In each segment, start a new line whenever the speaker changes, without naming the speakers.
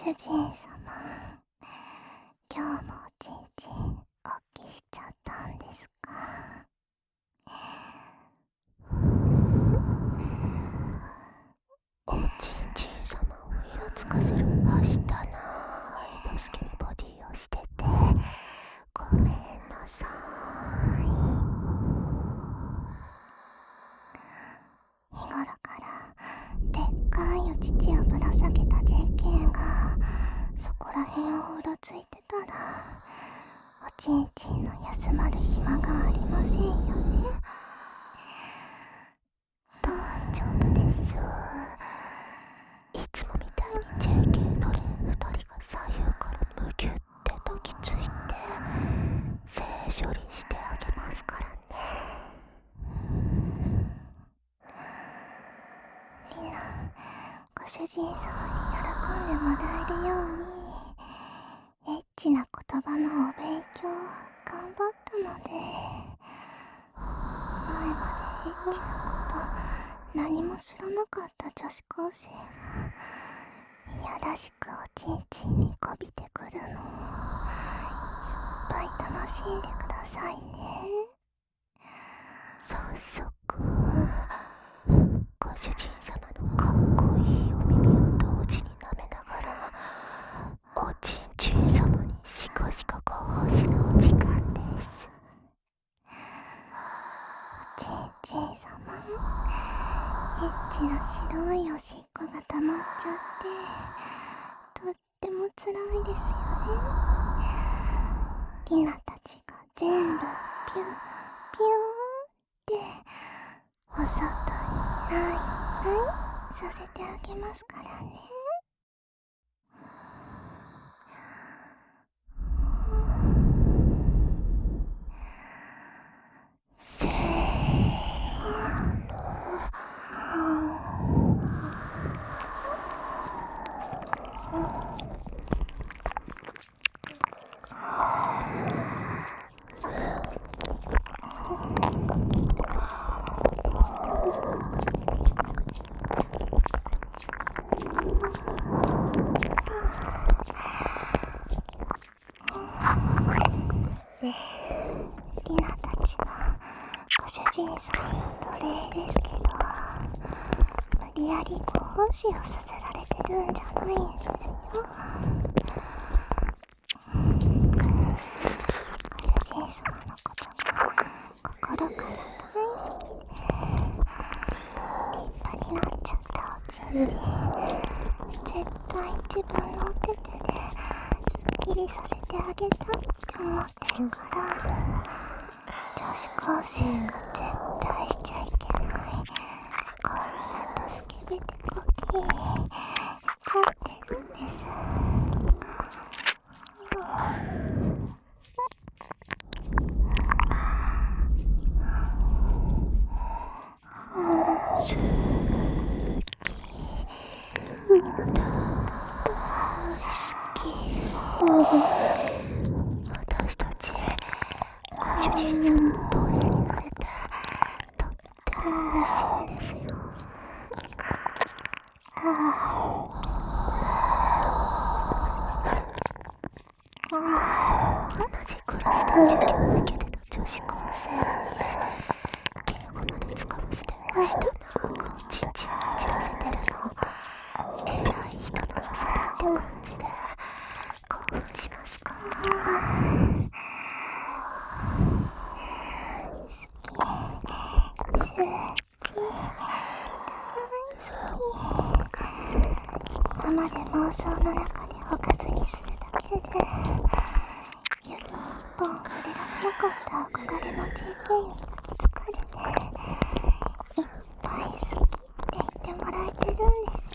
主人様、今日もおちんちんおっきしちゃったんですか？
おちんちん様をイラつかせるはしたないドスケベボディをしててごめんなさい。
日頃からでっかいお乳をぶら下げた JK がそこらへんをうろついてたらおちんちんの休まる暇がありませんよね。
大丈夫です。いつもみたいに JK の2人が左右からむぎゅって抱きついて性処理してあげますからね。
リナ、ご主人様に喜んでもらえるようにエッチな言葉のお勉強頑張ったので、前までエッチなこと何も知らなかった女子高生もいやらしくおちんちんにこびてくるのをいっぱい楽しんでくださいね。
早速ご主人様のかっこいいお耳を同時に舐めながらおちんちん様にシコシコご奉仕のお時間です。
おちんちん様、エッチな白いおしっこが溜まっちゃってとっても辛いですよね。リナたちが全部ピュッピューってお外にないさせてあげますからね。
せー
リナたちはご主人様の奴隷ですけど、無理やりご奉仕をさせられてるんじゃないんですよ。ご主人様のことが心から大好きで、立派になっちゃったおちんちん絶対自分のお手手ですっきりさせてあげたいって思ってるから、女子高生が絶対しちゃいけないこんなドスケベテコキしちゃってるんです。
私たちご主人様の奴隷になれてとっても嬉しいんですよ。同じクラスで授業を受けてた女子高生敬語まで使わせてました。なんかおちんちんに散らせてるの偉い人の遊びって感じで興奮しますか？
今まで妄想の中でおかずにするだけで指一本触れられなかった憧れの JK に抱きつかれていっぱい好きって言ってもらえてるんですよ。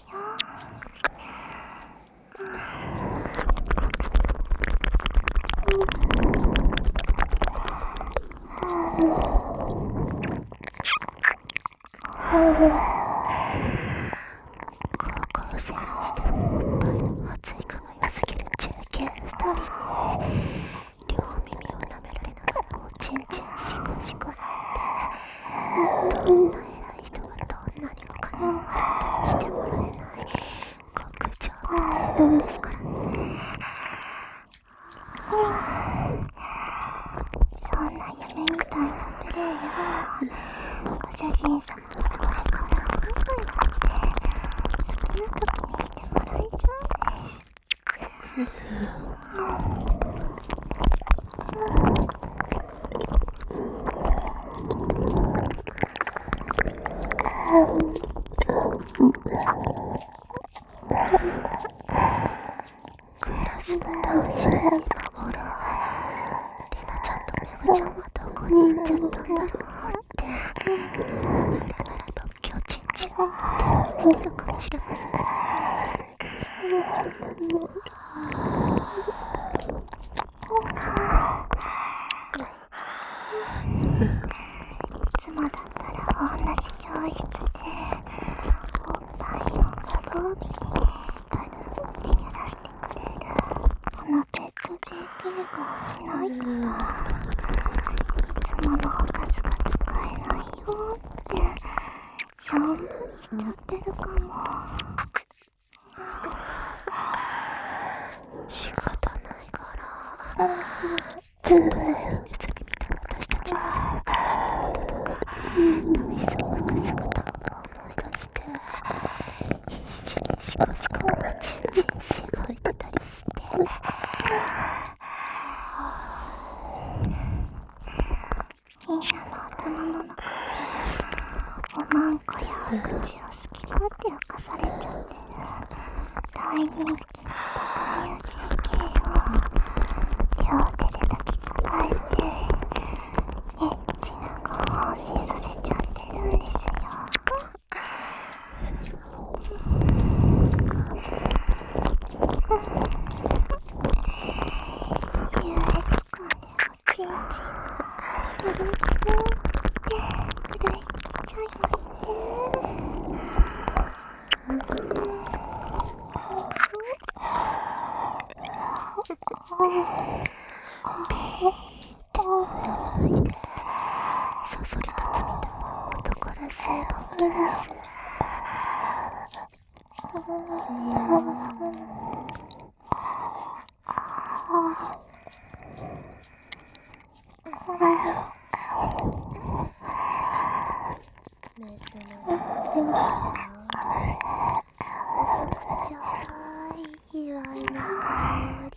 高校生にしてもおっぱいの発育が良すぎる JK2 人両耳を舐められながらおちんちんシコシコってどんな偉い人がどんなにお金を払ってもしてもらえない極上なんですからね。
そんな夢みたいなプレイをご主人様がこれからお願いだって好きな時にしてもらえちゃうんです。
暮らしの楽しみ今頃レナちゃんとメグちゃんはどこに行っちゃったんだろうってムラムラと今日ちんちんをしてるかもしれません。
いつもだったら同じ教室でおっぱいをご褒美にガルってやらしてくれるこのペット JK がいないからいつものおかずが使えないよってしょんぼりしちゃってるかも。
仕方ないからずっとね別に見た私たちの姿とか旅過ごす姿を思い出して必死にシコシコチンチンしごいてたりして
みんなの頭の中でおまんこやお口を好き勝手明かされちゃってる大人気の爆乳 JK を両手で抱きかかえてエッチなご奉仕させちゃってるんですよ。優越感でおちんちんがプルプルって震えてきちゃいますね。
そそり立つみたいな男らしい動きです。
メスの遅くちょうだい祝いの香り。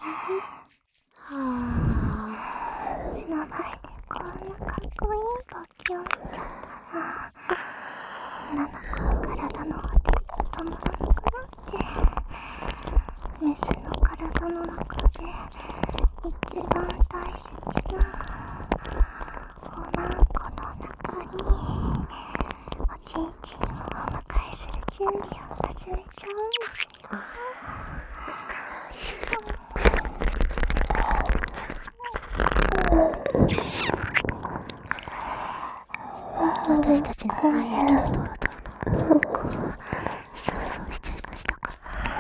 目の前でこんなかっこいい勃起を見ちゃったら女の子は体の果てに止まらなくなってメスの体の中で一番大切なおまんこの中におちんちんをお迎えする準備を始めちゃうんですよ。
私たちの愛液のドロドロの子を想像しちゃいましたか。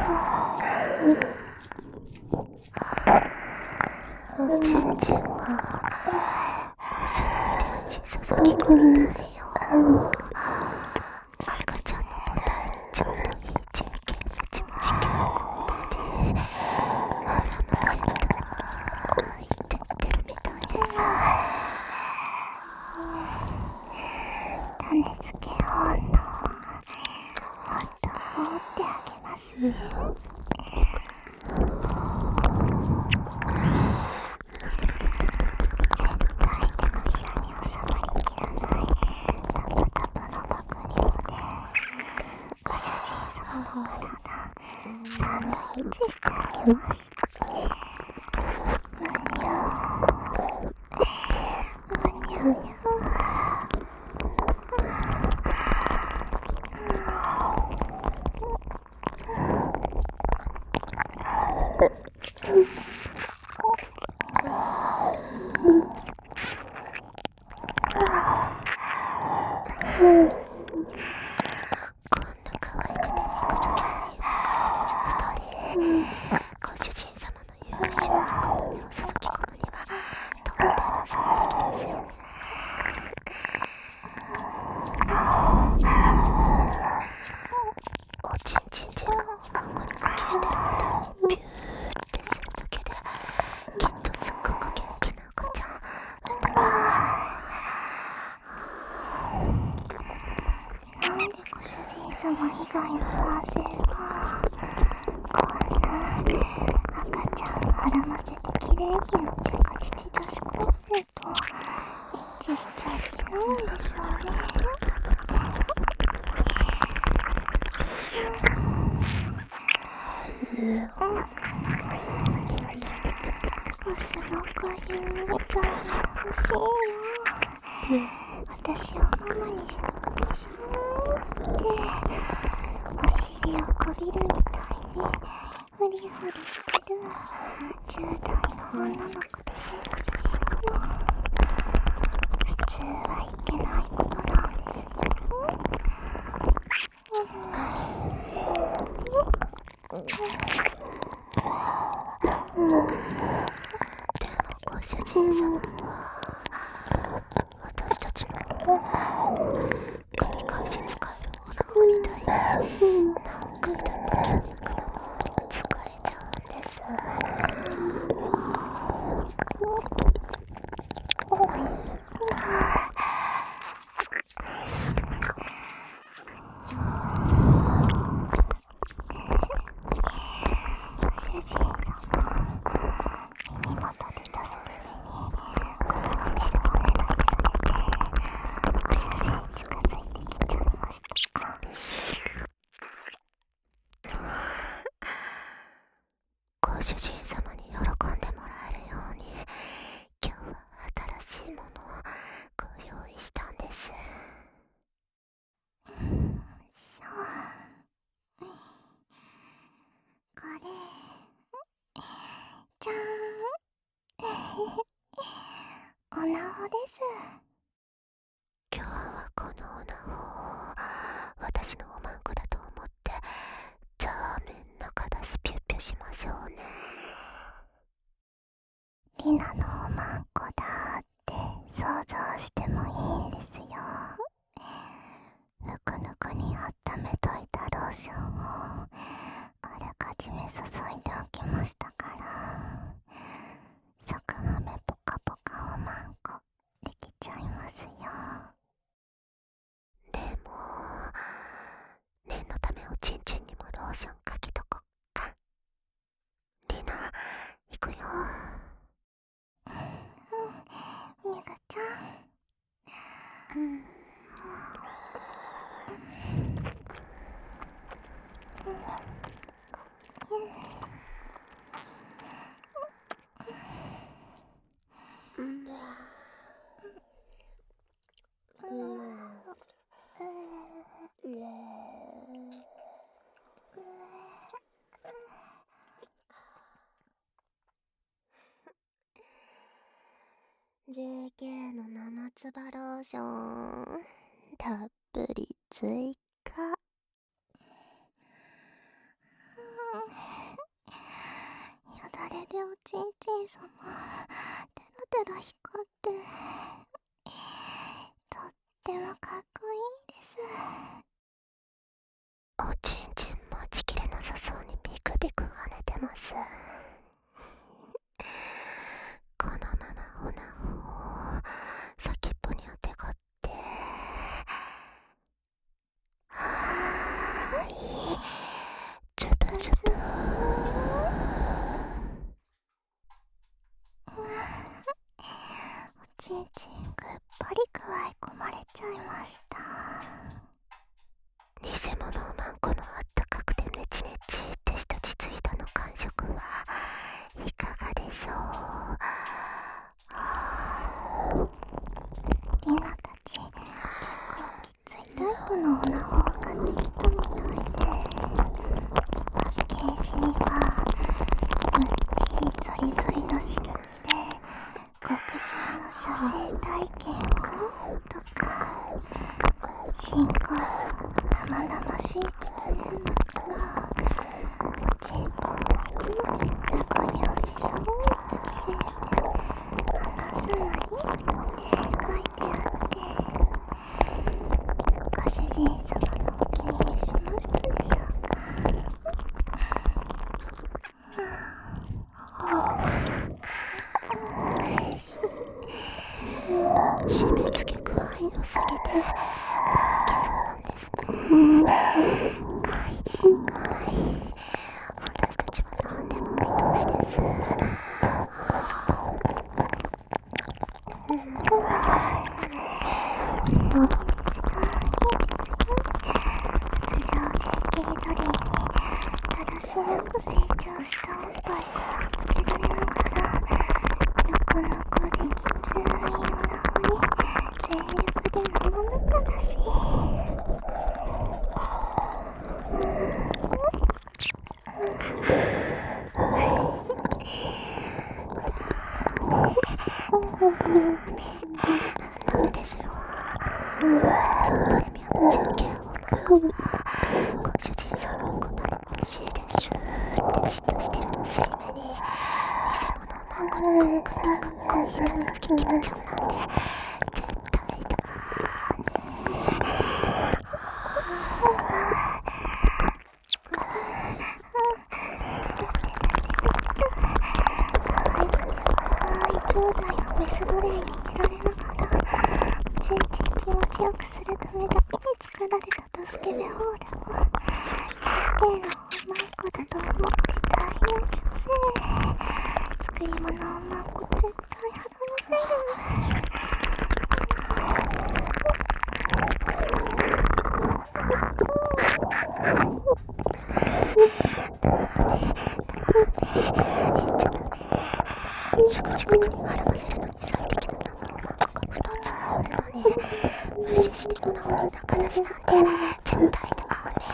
おちんちんが腰の入り口に注ぎ込みたいよ。赤ちゃんのボタンにちょうどいい JK のちむちきのコンボであらませたいって言ってるみたいです。
種付け本能もっと放ってあげます。絶対手のひらに収まりきらないタプタプの爆乳でご主人様の体サンドイッチしてあげます。むにゅむにゅむにゅ
ご主人様の優しい心を注ぎ込むにはとても最適ですよね。おちんちんちんがおまんこに呼吸してる
レーキの手が父女子高生と一致しちゃいけないんでしょうね。星の子ゆうちゃんが欲しいよ。私をママにしてくださいってお尻をこびるみたいにフリフリしてる10代の女の子とセックスするの普通はいけないことなんですよ。
でもご主人様は私たちの繰り返し使えるオナホみたいに何回だって筋肉の使えちゃうんです。
主人様、耳元で出す首に汁をねだりされておしゃせ近づいてきちゃいましたか。
ご主人様に喜んでもらえるように今日は新しいものをご用意したんです。
これじゃーんおなほです。
今日はこのオナホを私のおまんこだと思ってザーメン中出しピュッピュしましょうね。
リナのおまんこだって想像してもいいんですよ。ぬくぬくに温めといたローションをあらかじめ注いでおきましたから、即はめポカポカおまんこできちゃいますよ。
でも念のためおちんちんにもローションかけとこっか。リナ行くよ。
ミガちゃん。
JK の生つばローションたっぷり追加。
よだれでおちんちんさまテラテラ光ってとってもかっこいいです。
おちんちん待ちきれなさそうにビクビク跳ねてます。このままオナホを先っぽにあてがってはーいズブズブ。
おちんちんぐっぱりくわえ込まれちゃいました。
偽物おまんこのあったかくてネチネチってした実技の感触はいかがでしょう。
リナたち結構きついタイプのオナホを買ってきたみたいで、パッケージにはむっちりゾリゾリの刺激で極上の射精体験をとか、新婚生々しい包め膜がおちんぽをいつまでもラゴリをしそうに抱きしめて離さないって書いてあって、ご主人様のお気に召しましたでしょうか。
締め付け具合良すぎていけそうなんですね。はいはい、私たちは何でもお見通しです。 ダメですよ。エレミアの中継をご主人さんのことが欲しいですってじっとしてる娘に偽物の孫のかっこいいたつき決めちゃうなんて絶対だ。
兄弟のメス奴隷に見られながらいちいち気持ちよくするためだけに作られた助けベホールをキッケーのうまい子だと思って大変しません。作り物をまんこ絶対離ませる。
シュクシュクに笑わせるのに最適なのが2つもあるのに無視してるのが仲出しなんて絶対だからね。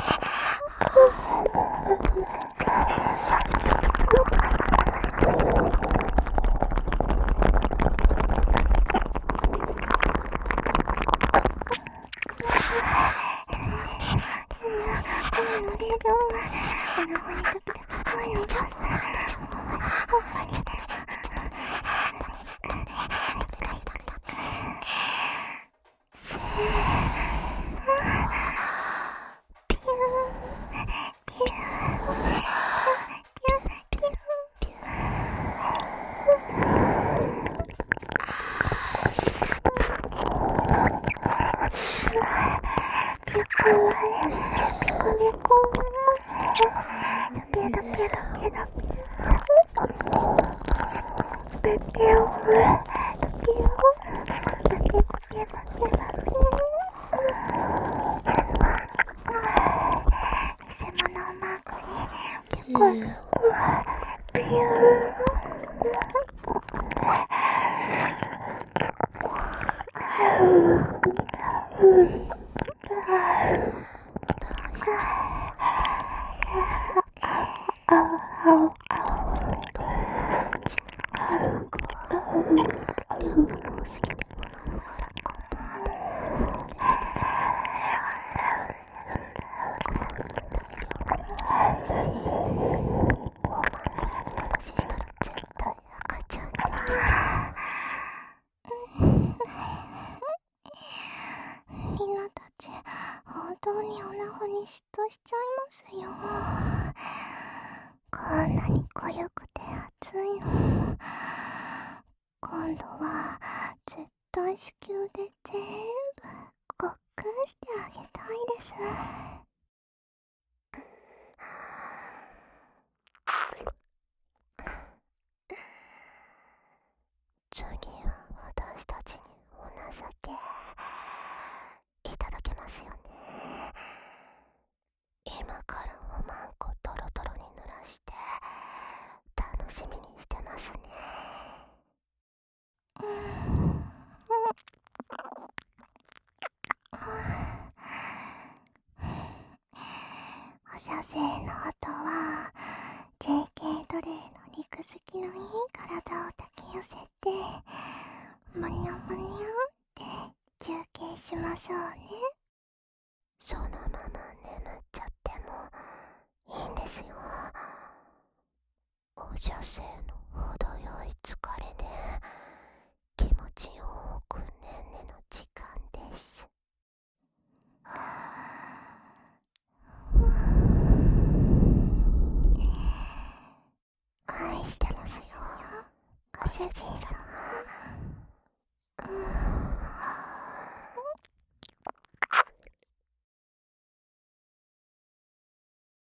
みんなたち本当にオナホに嫉妬しちゃいますよ。こんなに濃ゆくて熱いの。今度は絶対子宮で全部ごっくんしてあげたいです。
次は私たちにお情けいただけますよね。今からおまんこトロトロに濡らして楽しみにしてますね。
お射精の後は JK 奴隷の肉付きのいい体を抱き寄せてむにゃむにゃって休憩しましょうね。
そのまま眠っちゃってもいいんですよ。お射精の程よい疲れで気持ちよ